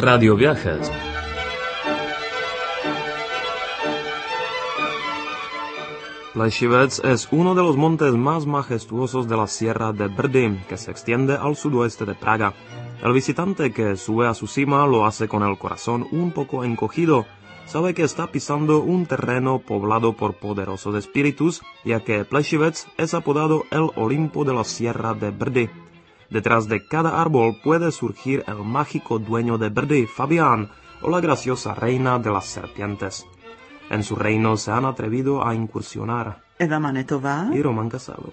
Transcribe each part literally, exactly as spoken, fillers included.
Radio Viajes. Plešivec es uno de los montes más majestuosos de la Sierra de Brdy, que se extiende al sudoeste de Praga. El visitante que sube a su cima lo hace con el corazón un poco encogido. Sabe que está pisando un terreno poblado por poderosos espíritus, ya que Plešivec es apodado el Olimpo de la Sierra de Brdy. Detrás de cada árbol puede surgir el mágico dueño de Brdy, Fabián, o la graciosa reina de las serpientes. En su reino se han atrevido a incursionar Eva Manetová y Román Casado.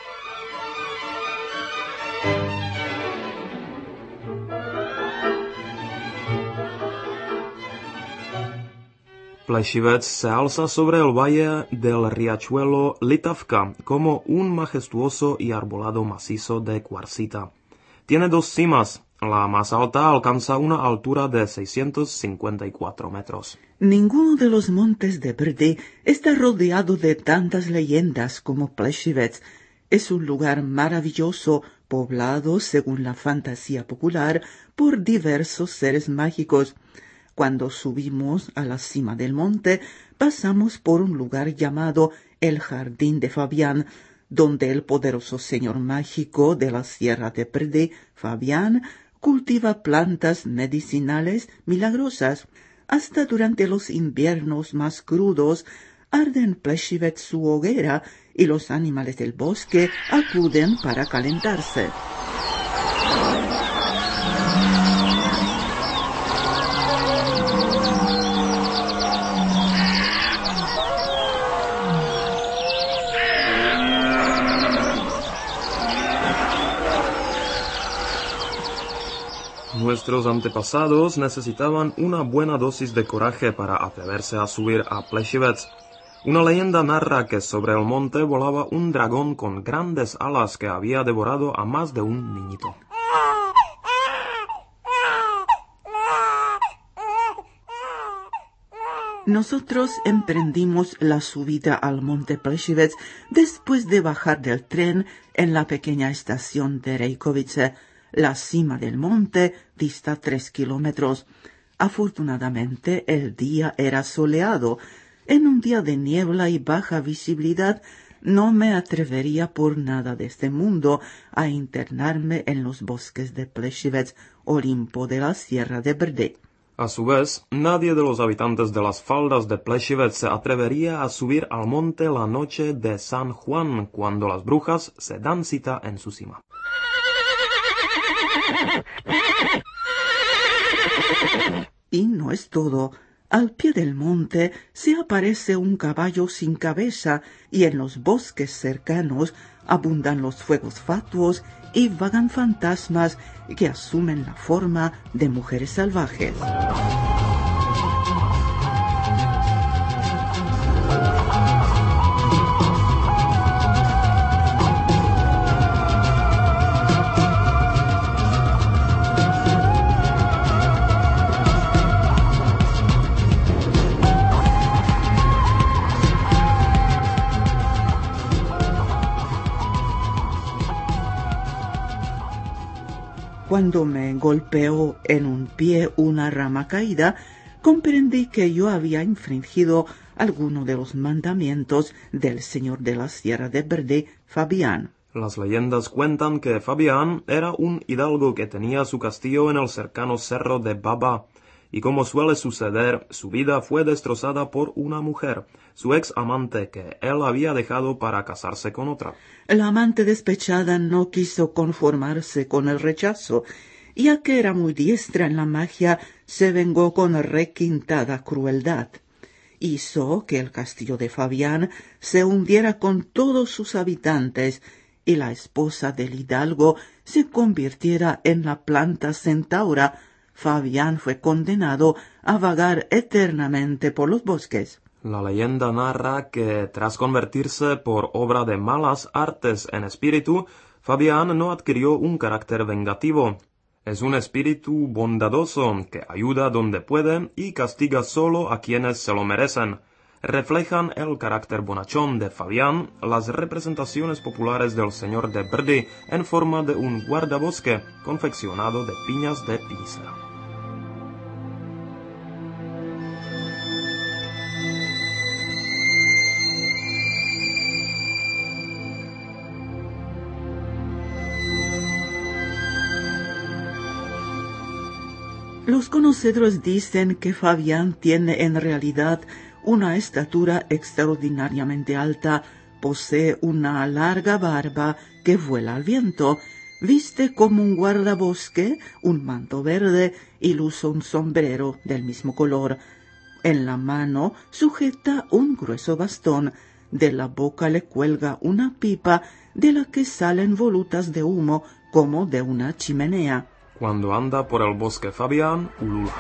Plešivec se alza sobre el valle del riachuelo Litavka como un majestuoso y arbolado macizo de cuarcita. Tiene dos cimas. La más alta alcanza una altura de seiscientos cincuenta y cuatro metros. Ninguno de los montes de Brdy está rodeado de tantas leyendas como Plešivec. Es un lugar maravilloso, poblado, según la fantasía popular, por diversos seres mágicos. Cuando subimos a la cima del monte, pasamos por un lugar llamado el Jardín de Fabián, donde el poderoso señor mágico de la Sierra de Brdy, Fabián, cultiva plantas medicinales milagrosas. Hasta durante los inviernos más crudos, arde en Plešivec su hoguera y los animales del bosque acuden para calentarse. Nuestros antepasados necesitaban una buena dosis de coraje para atreverse a subir a Plešivec. Una leyenda narra que sobre el monte volaba un dragón con grandes alas que había devorado a más de un niñito. Nosotros emprendimos la subida al monte Plešivec después de bajar del tren en la pequeña estación de Rejkovice. La cima del monte dista tres kilómetros. Afortunadamente el día era soleado. En un día de niebla y baja visibilidad no me atrevería por nada de este mundo a internarme en los bosques de Plešivec, Olimpo de la Sierra de Brdy. A su vez, nadie de los habitantes de las faldas de Plešivec se atrevería a subir al monte la noche de San Juan, cuando las brujas se dan cita en su cima. Y no es todo. Al pie del monte se aparece un caballo sin cabeza y en los bosques cercanos abundan los fuegos fatuos y vagan fantasmas que asumen la forma de mujeres salvajes. Cuando me golpeó en un pie una rama caída, comprendí que yo había infringido alguno de los mandamientos del señor de la Sierra de Brdy, Fabián. Las leyendas cuentan que Fabián era un hidalgo que tenía su castillo en el cercano cerro de Baba, y como suele suceder, su vida fue destrozada por una mujer, su ex amante, que él había dejado para casarse con otra. La amante despechada no quiso conformarse con el rechazo, ya que era muy diestra en la magia, se vengó con requintada crueldad. Hizo que el castillo de Fabián se hundiera con todos sus habitantes, y la esposa del hidalgo se convirtiera en la planta centaura. Fabián fue condenado a vagar eternamente por los bosques. La leyenda narra que, tras convertirse por obra de malas artes en espíritu, Fabián no adquirió un carácter vengativo. Es un espíritu bondadoso que ayuda donde puede y castiga solo a quienes se lo merecen. Reflejan el carácter bonachón de Fabián las representaciones populares del señor de Brdy en forma de un guardabosque confeccionado de piñas de Pisa. Los conocedores dicen que Fabián tiene en realidad una estatura extraordinariamente alta, posee una larga barba que vuela al viento, viste como un guardabosque un manto verde y luce un sombrero del mismo color. En la mano sujeta un grueso bastón, de la boca le cuelga una pipa de la que salen volutas de humo como de una chimenea. Cuando anda por el bosque Fabián, ulula.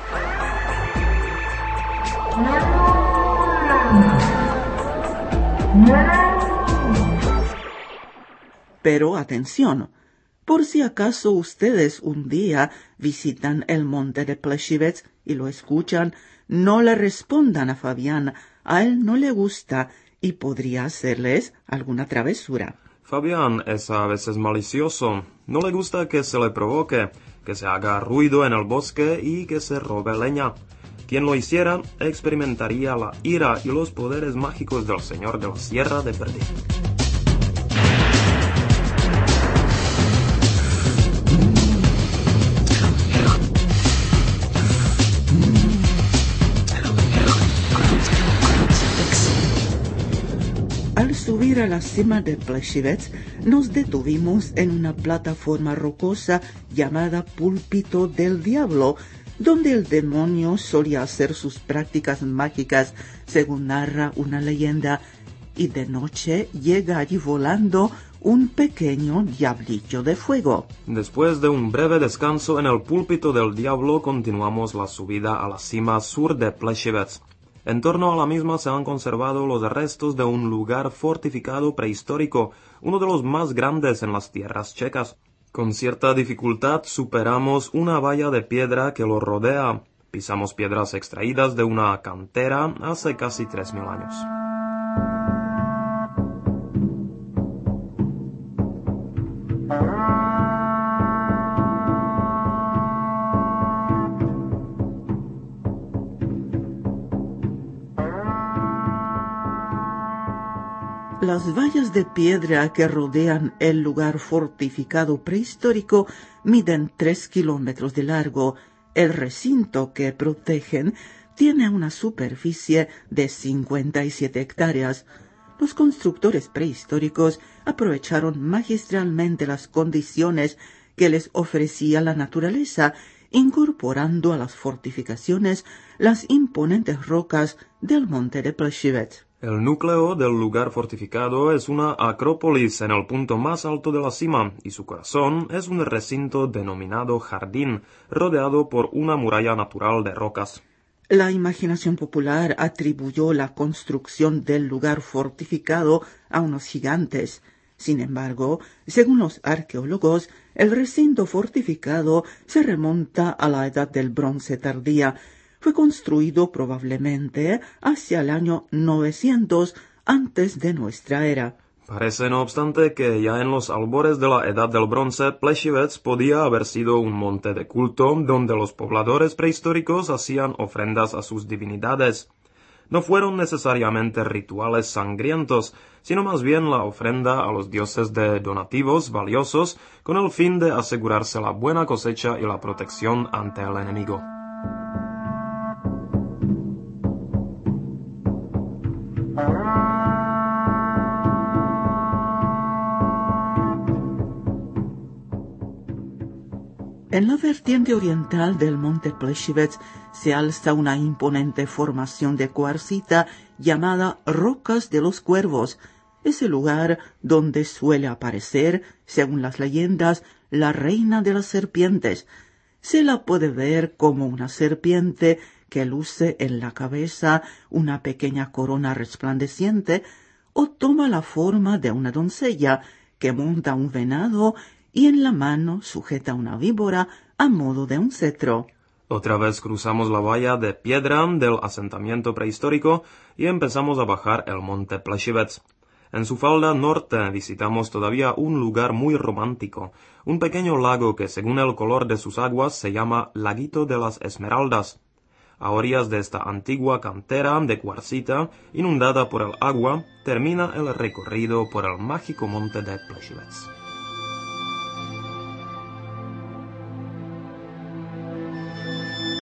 Pero atención, por si acaso ustedes un día visitan el monte de Pleshivets y lo escuchan, no le respondan a Fabián, a él no le gusta y podría hacerles alguna travesura. Fabián es a veces malicioso, no le gusta que se le provoque, que se haga ruido en el bosque y que se robe leña. Quien lo hiciera experimentaría la ira y los poderes mágicos del señor de la Sierra de Brdy. Al subir a la cima de Pleshivets, nos detuvimos en una plataforma rocosa llamada Púlpito del Diablo, donde el demonio solía hacer sus prácticas mágicas, según narra una leyenda, y de noche llega allí volando un pequeño diablillo de fuego. Después de un breve descanso en el Púlpito del Diablo, continuamos la subida a la cima sur de Pleshivets. En torno a la misma se han conservado los restos de un lugar fortificado prehistórico, uno de los más grandes en las tierras checas. Con cierta dificultad superamos una valla de piedra que lo rodea. Pisamos piedras extraídas de una cantera hace casi tres mil años. Las vallas de piedra que rodean el lugar fortificado prehistórico miden tres kilómetros de largo. El recinto que protegen tiene una superficie de cincuenta y siete hectáreas. Los constructores prehistóricos aprovecharon magistralmente las condiciones que les ofrecía la naturaleza, incorporando a las fortificaciones las imponentes rocas del monte de Pleshivets. El núcleo del lugar fortificado es una acrópolis en el punto más alto de la cima, y su corazón es un recinto denominado jardín, rodeado por una muralla natural de rocas. La imaginación popular atribuyó la construcción del lugar fortificado a unos gigantes. Sin embargo, según los arqueólogos, el recinto fortificado se remonta a la Edad del Bronce tardía. Fue construido probablemente hacia el año novecientos antes de nuestra era. Parece, no obstante, que ya en los albores de la Edad del Bronce, Pleshivets podía haber sido un monte de culto donde los pobladores prehistóricos hacían ofrendas a sus divinidades. No fueron necesariamente rituales sangrientos, sino más bien la ofrenda a los dioses de donativos valiosos con el fin de asegurarse la buena cosecha y la protección ante el enemigo. En la vertiente oriental del monte Pleshivets se alza una imponente formación de cuarcita llamada Rocas de los Cuervos. Es el lugar donde suele aparecer, según las leyendas, la reina de las serpientes. Se la puede ver como una serpiente que luce en la cabeza una pequeña corona resplandeciente, o toma la forma de una doncella que monta un venado y en la mano sujeta una víbora a modo de un cetro. Otra vez cruzamos la valla de piedra del asentamiento prehistórico y empezamos a bajar el monte Pleshivets. En su falda norte visitamos todavía un lugar muy romántico, un pequeño lago que según el color de sus aguas se llama Laguito de las Esmeraldas. A orillas de esta antigua cantera de cuarcita, inundada por el agua, termina el recorrido por el mágico monte de Pleshivets.